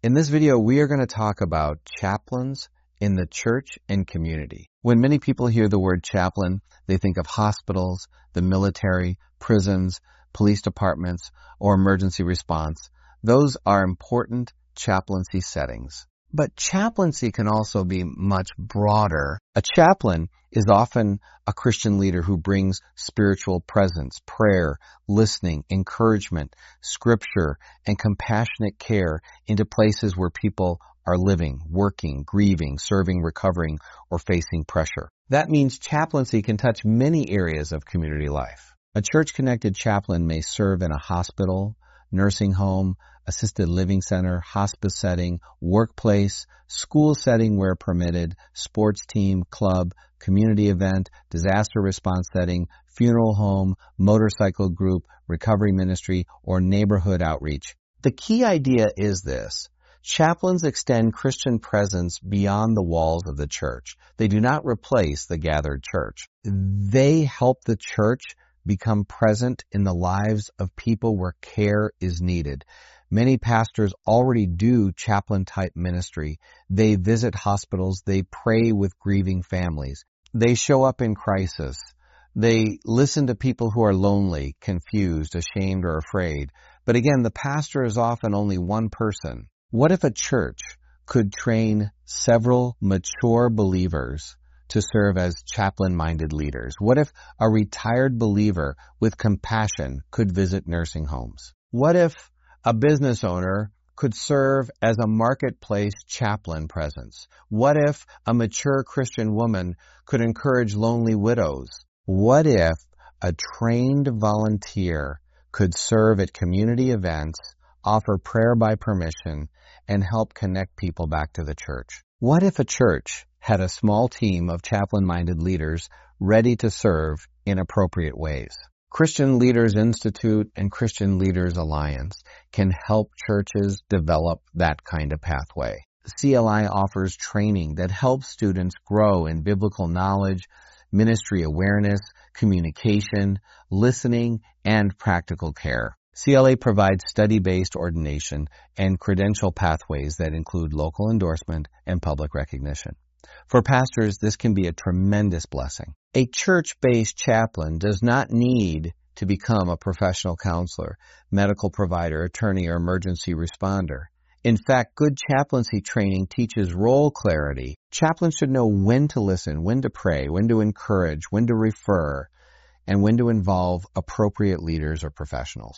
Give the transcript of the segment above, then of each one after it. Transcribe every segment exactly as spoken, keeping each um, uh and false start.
In this video, we are going to talk about chaplains in the church and community. When many people hear the word chaplain, they think of hospitals, the military, prisons, police departments, or emergency response. Those are important chaplaincy settings. But chaplaincy can also be much broader. A chaplain is often a Christian leader who brings spiritual presence, prayer, listening, encouragement, scripture, and compassionate care into places where people are living, working, grieving, serving, recovering, or facing pressure. That means chaplaincy can touch many areas of community life. A church-connected chaplain may serve in a hospital, nursing home, assisted living center, hospice setting, workplace, school setting where permitted, sports team, club, community event, disaster response setting, funeral home, motorcycle group, recovery ministry, or neighborhood outreach. The key idea is this. Chaplains extend Christian presence beyond the walls of the church. They do not replace the gathered church. They help the church become present in the lives of people where care is needed. Many pastors already do chaplain-type ministry. They visit hospitals. They pray with grieving families. They show up in crisis. They listen to people who are lonely, confused, ashamed, or afraid. But again, the pastor is often only one person. What if a church could train several mature believers to serve as chaplain-minded leaders? What if a retired believer with compassion could visit nursing homes? What if a business owner could serve as a marketplace chaplain presence? What if a mature Christian woman could encourage lonely widows? What if a trained volunteer could serve at community events, offer prayer by permission, and help connect people back to the church? What if a church had a small team of chaplain-minded leaders ready to serve in appropriate ways? Christian Leaders Institute and Christian Leaders Alliance can help churches develop that kind of pathway. C L I offers training that helps students grow in biblical knowledge, ministry awareness, communication, listening, and practical care. C L A provides study-based ordination and credential pathways that include local endorsement and public recognition. For pastors, this can be a tremendous blessing. A church-based chaplain does not need to become a professional counselor, medical provider, attorney, or emergency responder. In fact, good chaplaincy training teaches role clarity. Chaplains should know when to listen, when to pray, when to encourage, when to refer, and when to involve appropriate leaders or professionals.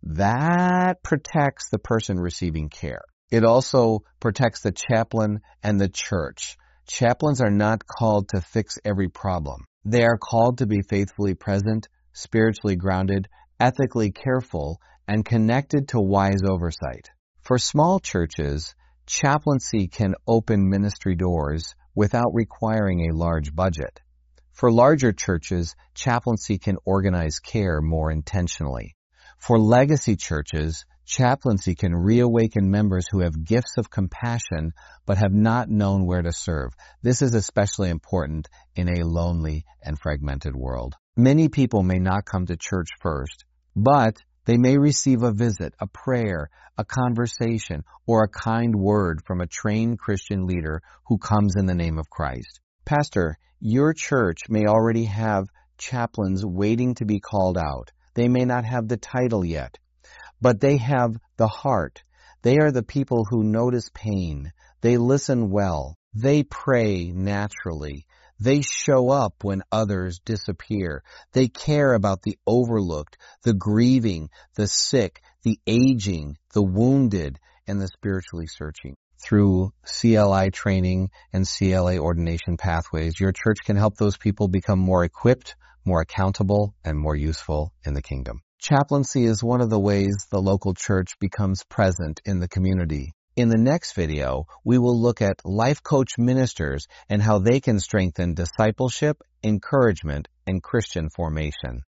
That protects the person receiving care. It also protects the chaplain and the church. Chaplains are not called to fix every problem. They are called to be faithfully present, spiritually grounded, ethically careful, and connected to wise oversight. For small churches, chaplaincy can open ministry doors without requiring a large budget. For larger churches, chaplaincy can organize care more intentionally. For legacy churches, chaplaincy can reawaken members who have gifts of compassion but have not known where to serve. This is especially important in a lonely and fragmented world. Many people may not come to church first, but they may receive a visit, a prayer, a conversation, or a kind word from a trained Christian leader who comes in the name of Christ. Pastor, your church may already have chaplains waiting to be called out. They may not have the title yet, but they have the heart. They are the people who notice pain. They listen well. They pray naturally. They show up when others disappear. They care about the overlooked, the grieving, the sick, the aging, the wounded, and the spiritually searching. Through C L I training and C L A ordination pathways, your church can help those people become more equipped, more accountable, and more useful in the kingdom. Chaplaincy is one of the ways the local church becomes present in the community. In the next video, we will look at life coach ministers and how they can strengthen discipleship, encouragement, and Christian formation.